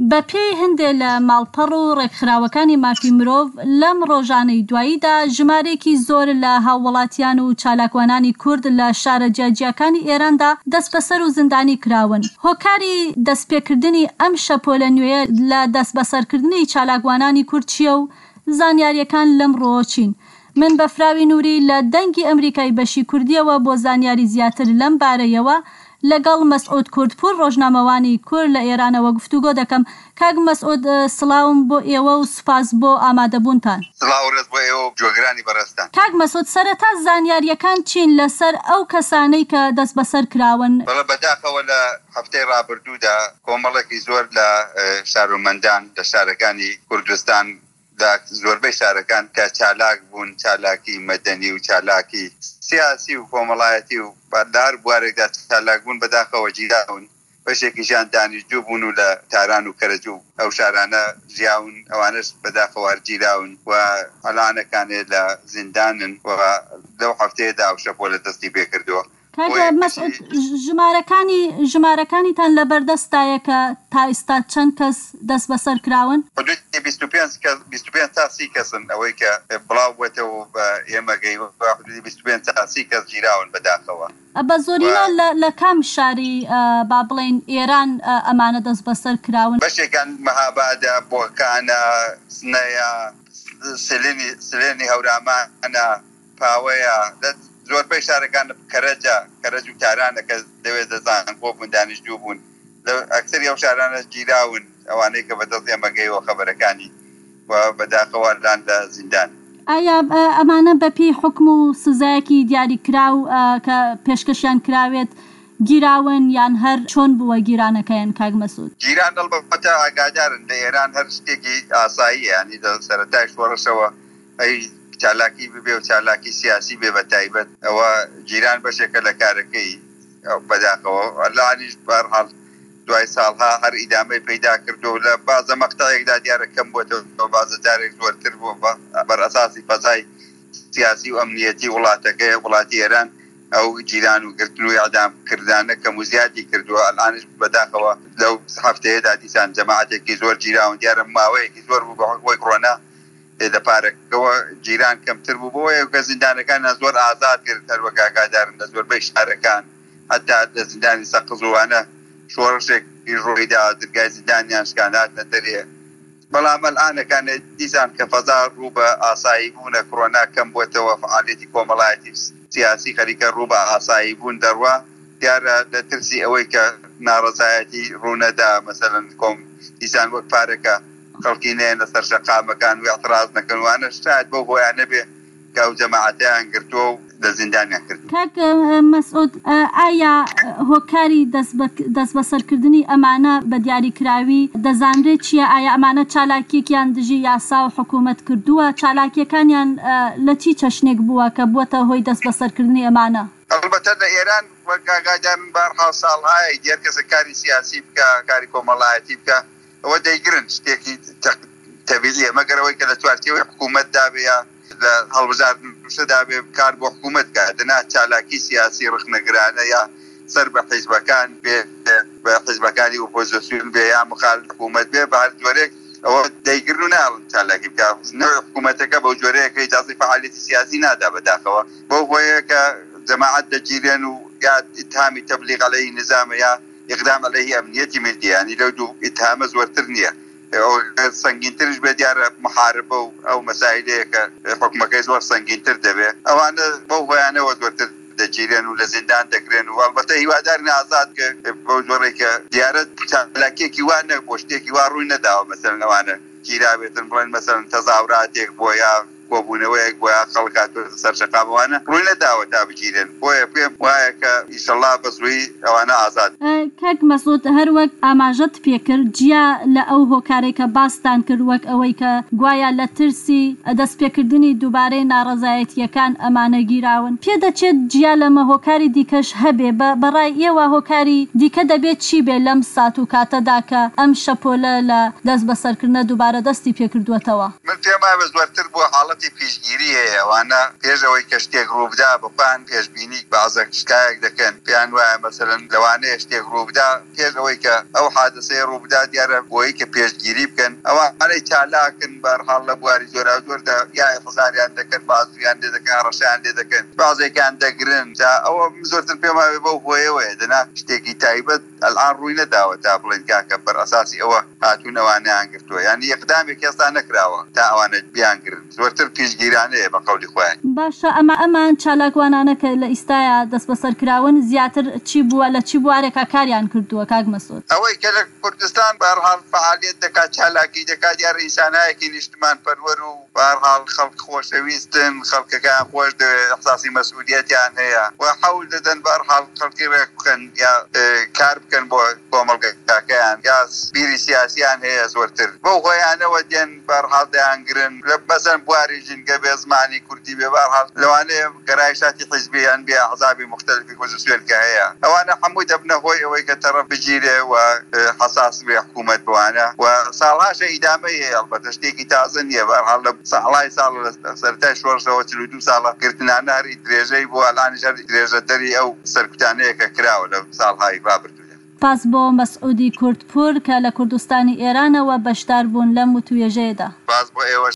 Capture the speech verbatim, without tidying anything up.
بە پێی هەندێک لە ماڵپەڕ و ڕێکخراوەکانی مافی مرۆڤ لەم ڕۆژانەی دواییدا ژمارەیەکی زۆر لە هاووڵاتیان و چالاکوانانی کورد لە شارە جیاجیەکانی ئێراندا دەست بەسەر و زیندانی کراون. هۆکاری دەستپێکردنی ئەم شەپۆلە نوێیە لە دەست بەسەرکردنی چالاکوانانی کورد چییە و زانیاریەکان لەم ڕۆچین؟ من بە فراوی نووری لە دەنگی ئەمریکای بەشی کوردیەوە بۆ زانیاری زیاتر لەم بارەیەوە لەگەڵ مەسعود کوردپور ڕۆژنامەوانی کورد لە ئێرانەوە گفتوگۆ دەکەم. کاک مەسعود، سڵاوم بۆ ئێوە و سوپاس بۆ ئامادەبوونتان. سڵاوڕێز بۆ ئێوە جۆگرانی بەڕێستان. کاک مەسعود، سەرەتا زانیاریەکان چین لەسەر ئەو کەسانەی کە دەست بەسەر کراون؟ بەڵێ بەداخەوە لە هەفتەی ڕابردوودا کۆمەڵێکی زۆر لە شارۆمەندان لە شارەکانی کوردستان لە زۆربەی شارەکان کە چالاک بوون، چالاکی مەدەنی و چالاکی سیاسی و کۆمەڵایەتی و بەردار بوارێکدا چالاک بوون بەداخەوە گیراون. بەشێکیشان دانیشتجوو بوون و لە تاران و کەرەجوو ئەو شارانە ژیاون، ئەوانش بەداخەوە گیراون و ئەلانەکانێ لە زیندانن و لەو هەفتەیەدا ئەو شەپۆلە دەستی پێ کردووە. ژمارەکانی ژمارەکانیتان لە بەردەستایە کە تا ئێستا چەند کەس دەست بەسەر کراون؟ حدودی بیست و پێنج تا سی کەسن ئەوەی کە بڵاو بووێتەوە بە ئێمەگەی حدودی بیست و پێنج تا سی کەس گیراون بەداخەوە. بە زۆرینە لە کام شاری با بڵێن ئێران ئەمانە دەست بەسەر کراون؟ بەشێکان مەهابادە، بۆکانە، سنەیە، سلێنی هەورامانە، پاوەیە، زۆربەی شارەکان کەرەجە کەرەج و تارانە کە دەوێت دەزان بۆ بوون دانیشتجوو بوون. ئەکسەری ئەو شارانە گیراون، ئەوانەی کە بەدەست ئێمەگەیەوە خەبەرەکانی و بەداخەوە لان لە زیندان. ئایا ئەمانە بەپێی حکم و سزایەکی دیاری کراو کە پێشکەشیان کراوێت گیراون یان هەر چۆن بووە گیرانەکەیان؟ کاک مەسعود، گیران دەڵبەتە ئاگادارن لە ئێران هەر شتێکی ئاساییە، ینی سەرەتای شۆڕشەوە ئەی چالاکی ببێ و چالاکی سیاسی بێ بە تایبەت ئەوە گیران بەشێکە لە کارەکەی بەداخەوە. ئەلانیش بەرحاڵ دوای ساڵها هەر ئیدامەی پەیدا کردو لە بازە مەقتەڵێکدا دیارەکەم بووەوە، بازە جارێک زۆرتر بوو بەر ئەساسی فەزای سیاسی و ئەمنیەتی وڵاتەکەی وڵاتی ئێران ئەو گیران و گرتن و یادام کردانە کەم و زیادی کردووە. ئەلانش بەداخەوە لەو هەفتەیەدا دیسان جەماعەتێکی زۆر گیراون، دیارە ماوەیەکی زۆر بوو بەهۆی کۆرۆنا لەپارێکەوە گیران کەمتر بوو بۆیە کە زیندانەکانە زۆر ئازاد کرد هەروەک ئاگادارن لە زۆربەی شارەکان حتا لە زیندانی سەقزوانە شۆڕشێکی ڕۆیدا دەرگای زیندانیان شکانداتە دەرێ. بەڵام ئەلانەکانە دیسان کە فەزا ڕوو بە ئاسایی بوونە کۆرۆنا کەم بووێتەوە، فعالیەتی کۆمەڵایەتی سیاسی خەریکە ڕوو بە ئاسایی بوون دەڕوا، دیارە لە ترسی ئەوەی کە ناڕەزایەتی ڕوونەدا مەسەلەن کۆم دیسان وەک پارەکە خەڵکی نێن لەسەر شەقامەکان و اعتراض نەکەنوانە شاید بۆ بۆیان نەبێ کە ئەو جەماعەتیان گرتووە و لە زیندانیان کرد. کاک مەسعود، ئایا هۆکاری دەست بەسەرکردنی ئەمانە بە دیاریکراوی دەزانرێت چییە؟ ئایا ئەمانە چالاکیەکیان دژی یاسا و حکوومەت کردووە؟ چالاکیەکانیان لە چی چەشنێک بووە کە بووەتە هۆی دەست بەسەرکردنی ئەمانە؟ ئەلبەتە لە ئێران وەک ئاگادارن بارها ساڵهای دیار کەسە کاری سیاسی بکە، کاری کۆمەڵایەتی بکە، ئەوە دەیگرن شتێکی تەبیعیە، مەگەرەوەی کە لە چوارچێوەی حکوومەتدا بێ لە هەڵبژاردنشەدا بێ کار بۆ حکوومەت کە دەنا چالاکی سیاسی ڕخنەگرانە یا سەر بە حیزبەکان بێ، بە حیزبەکانی ئۆپۆزیسیۆن بێ یا مخالف حکوومەت بێ، بە هەر جۆرێک ئەوە دەیگرن و ناڵن چالاکی بکە. نەوەی حکوومەتەکە بەو جۆرەیەکە ئیجازەی فعالیەتی سیاسی نادا بەداخەوە، بەو هۆیە کە جەماعەت دەگیرێن و یا اتهامی تەبلیغ عەلەیهی نظامە یا اقدام عەلەیهی ئەمنیەتی ملیە، ینی لەو دوو اتهامە زۆرتر نییە. سەنگینترش بێ دیارە محاربە و ئەو مەسایلەیە کە حکومەکەی زۆر سەنگینتر دەبێت، ئەوانە بەو هۆیانەوە زۆرتر دەگیرێن و لە زیندان دەگرێن و ئەلبەتە هیوادارن ئازاد کە بەو جۆرێکە دیارە چالاکیێکی وانە بۆ شتێکی وا ڕووی نەداوە، مەسەلەن ئەوانە گیراوێتن بڵێن مەسەلەن تەزاوراتێک بۆ یا کۆبوونەوەیەک بۆ یا خەڵک سەر شەقامەوانە ڕووی نەداوە تا بگیرێن، بۆیە پێم وایە کە ئیشەڵا بەزووی ئەوانە ئازاد. کاک مەسعود، هەر وەک ئاماژەت پێکرد جیا لە ئەو هۆکارێکە باستان کرد وەک ئەوەی کە گوایە لە ترسی دەستپێکردنی دووبارەی ناڕەزایەتیەکان ئەمانە گیراون، پێدەچێت جیا لەمە هۆکاری دیکەش هەبێ؟ بەڕای ئێوە هۆکاری دیکە دەبێت چی بێ لەم سات و کاتەدا کە ئەم شەپۆلە لە دەست بەسەرکردنە دووبارە دەستی پێکردووەتەوە؟ من پێم وایە زۆرتر بۆ حاڵەت بابەتی پیشگیری هەیە ئەوانە پێشەوەی کە شتێک ڕووبدا بپان پێشبینی بازە شکایەک دەکەن پێیان وایە مەسەلەن لەوانەیە شتێک ڕووبدا پێشەوەی کە ئەو حادثەیە ڕووبدا دیارە بۆی کە پێشگیری بکەن ئەوانەی چالاکن بەرحاڵ لە بواری زۆرا زۆردا یا حزاریان دەکەن بازویان لێ دەکەن ڕەشیان لێ دەکەن بازێکیان دەگرن تا ئەوە زۆرتر پێم وایە بەو هۆیەوەیە دەنا شتێکی تایبەت ئەلعان ڕووی نەداوە تا بڵێن کاکە بەر ئەساسی ئەوە هاتوون ئەوانەیان گرتووە یعنی یەقدامێک هێستا نەکراوە تا ئەوانە بیانگرن زۆرتر پیشگیرانەیە بە قەولی خۆیان. باشە ئەمە ئەمان چالاکوانانە کە لە ئیستایا دەست بەسەرکراون زیاتر چی بووە لە چی بوارێکا کاریان کردووە کاک مەسعود؟ ئەوەی کە لە کوردستان بەرحاڵ فعالیت دەکات چالاکی دەکات دیارە ئینسانایەکی نیشتمان پەروەر و بەرحاڵ خەڵک خۆشەویستن خەڵکەکان خۆش دەوێت ئەحساسی مەسئولیەتیان هەیە و حەول دەدەن بەرحاڵ خەڵکی ڕێک بکەن یا کار بکەن بۆ کۆمەڵگەکەیان یا بیری سیاسیان هەیە زۆرتر بۆ خۆیانەوە دێن بەرحاڵ دەیانگرن لە بەزەن بواری ژینگە بێ زمانی کوردی بێ بەرحاڵ لەوانەیە گەرایشاتی حیزبیان بێ ئەحزابی مختلفی پۆزیسیۆن کە هەیە ئەوانە هەمووی دەبنە هۆی ئەوەی کە تەرەف بگیرێ و حساس بێ حکوومەت بوانە و ساڵهاشە ئیدامەی هەیە ئەڵبەتە شتێکی تازە نییە بەرحاڵ لە ساڵای ساڵ سەرەتای شۆڕشەوە چل و دوو ساڵە گرتناناری درێژەی بۆ ئەلانی ژەر درێژەدەری ئەو سەرکوتانەیە کە کراوە لە ساڵهای ڕابردووە. پاس بۆ مەسعودی کوردپور کە لە کوردستانی ئێرانەوە بەشدار بوون لەم وتوێژەیەدا. باز بۆ ئێوە